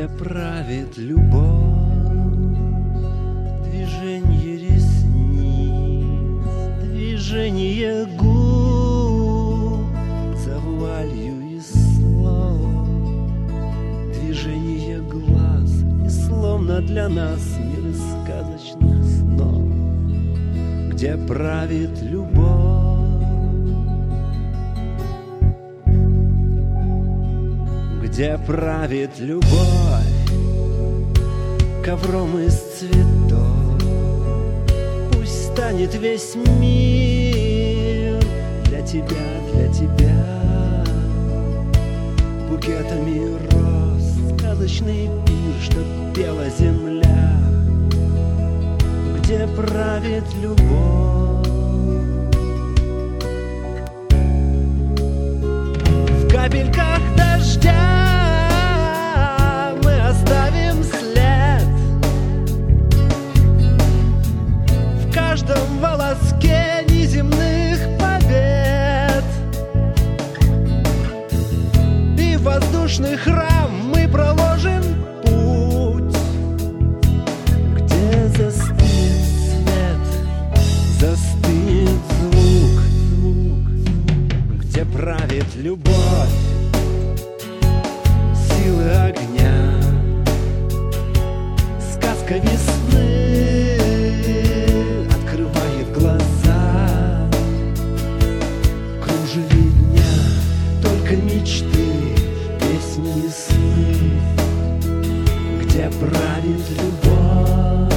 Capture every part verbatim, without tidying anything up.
Где правит любовь, движение ресниц, движение губ за вуалью из слов, движение глаз, и словно для нас мир из сказочных снов. Где правит любовь, где правит любовь, ковром из цветов, пусть станет весь мир для тебя, для тебя, букетами роз, сказочный пир, чтоб пела земля. Где правит любовь, в капельках дождя мы оставим след, в каждом волоске неземных побед, и в воздушный храм мы проложим путь, где застынет свет, застынет звук, звук, где правит любовь, силы огня, сказка весны открывает глаза, в кружеве дня только мечты, песни и сны. Где правит любовь,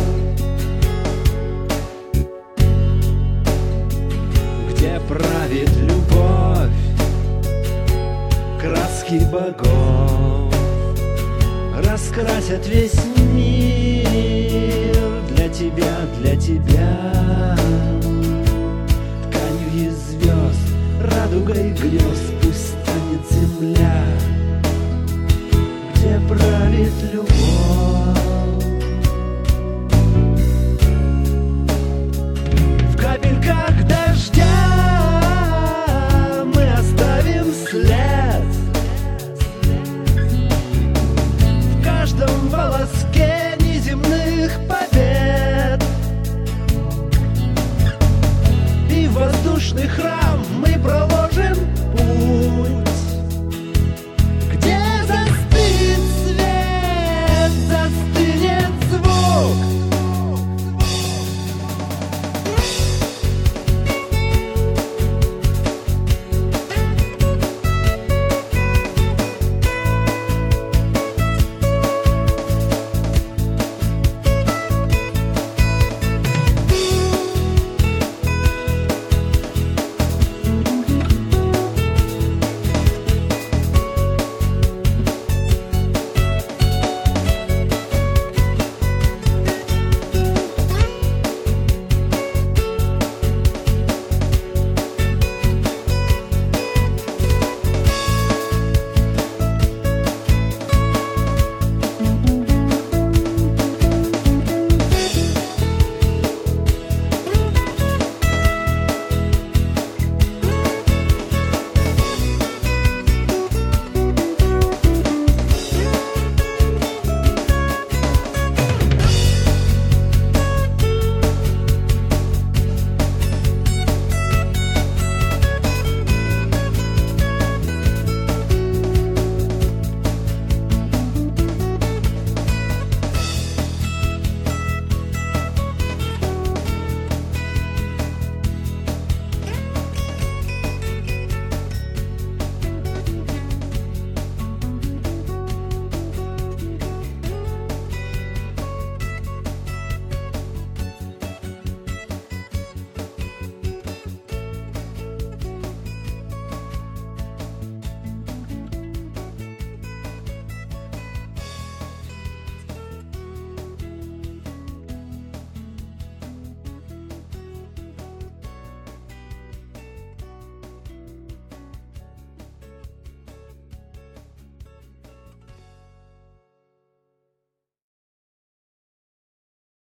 где правит любовь, краски богов раскрасят весь